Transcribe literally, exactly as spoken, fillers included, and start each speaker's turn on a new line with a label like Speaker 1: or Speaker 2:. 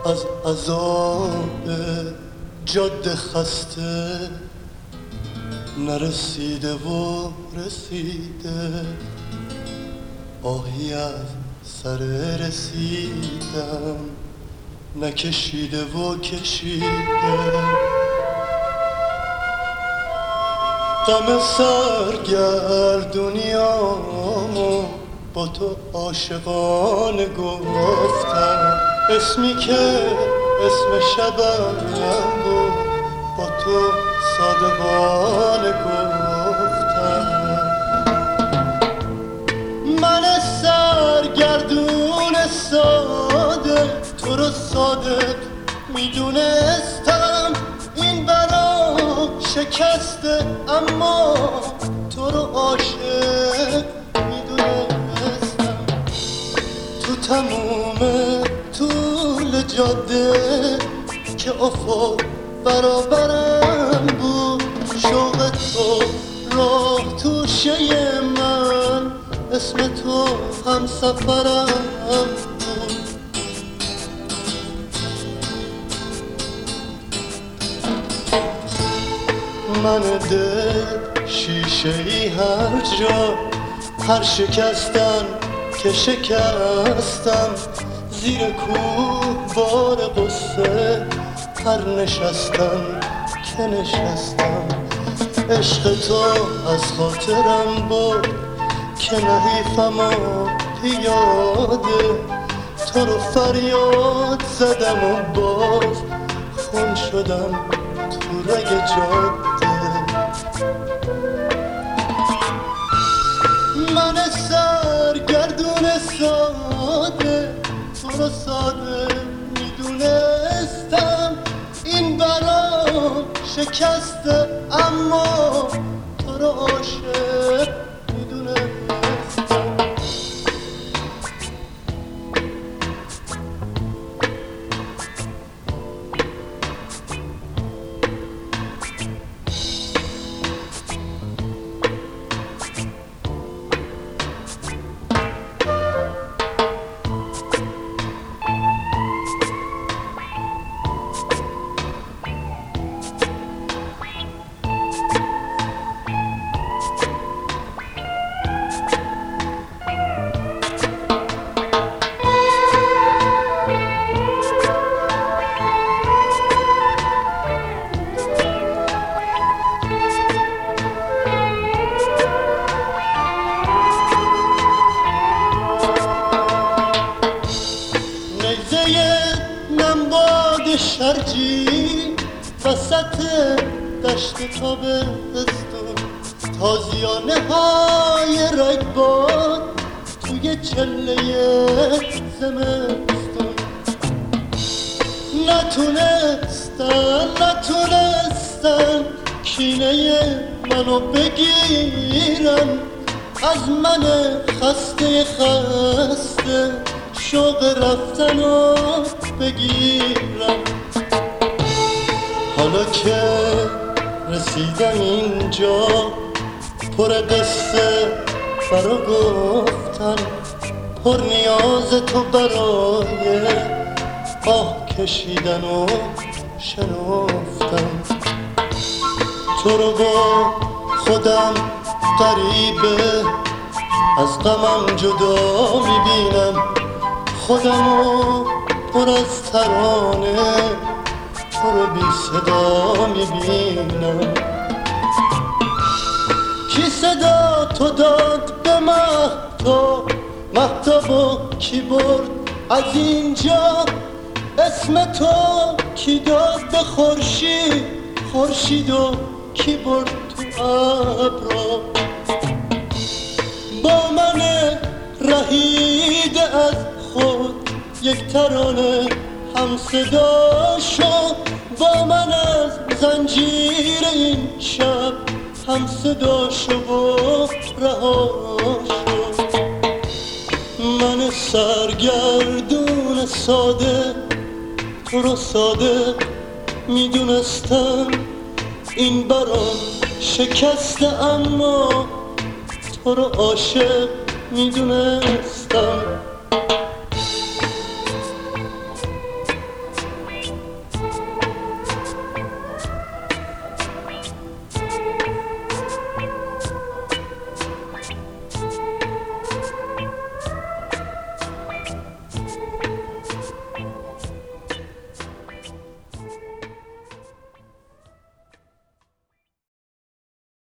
Speaker 1: از عذاب جاده خسته نرسیده و رسیده، آهی از سر رسیدم نکشیده و کشیده. غم سرگردونیامو با تو عاشقانه گفتم، اسمی که اسم شبم بود با تو صادقانه گفتم. من سرگردون ساده تو رو صادق میدونستم، این برام شکسته اما تو رو عاشق میدونستم. تو تموم طول جاده که افق برابرم بود، شوق تو راه توشه من، اسم تو هم سفرم بود. من دل شیشه ای هر جا، هر شکستن که شکستم، زیر کوه بار قصه هر نشستم که نشستم. عشق تو از خاطرم بود که نحیفم و پیاده، تو رو فریاد زدم و باز خون شدم تو رگ جاده. من سرگردون ساده تو رو ساده میدونستم، این برام شکسته اما تو رو عاشق میدونستم. شرجی وسط دشت تابستون، تازیانه های رگبار توی چله زمستون. نتونستن نتونستن کینه منو بگیرن، از من خسته خسته شوق رفتنو بگیرم. حالا که رسیدم اینجا پر قصه برا گفتن، پر نیاز تو برای آه کشیدن و شنفتن. تو رو با خودم غریبه از غمم جدا میبینم، خودمو پر از ترانه تو رو بی صدا میبینم. کی صدا تو داد به مهتاب، مهتابو کی برد از اینجا، اسم تو کی داد به خورشید، خورشیدو کی برد تو ابرا. با من رهیده از خود یک ترانه هم صدا شد، با من از زنجیر این شب هم صدا شد و رها شد. من سرگردون ساده تو رو صادق میدونستم، این برام شکسته اما تو رو عاشق میدونستم.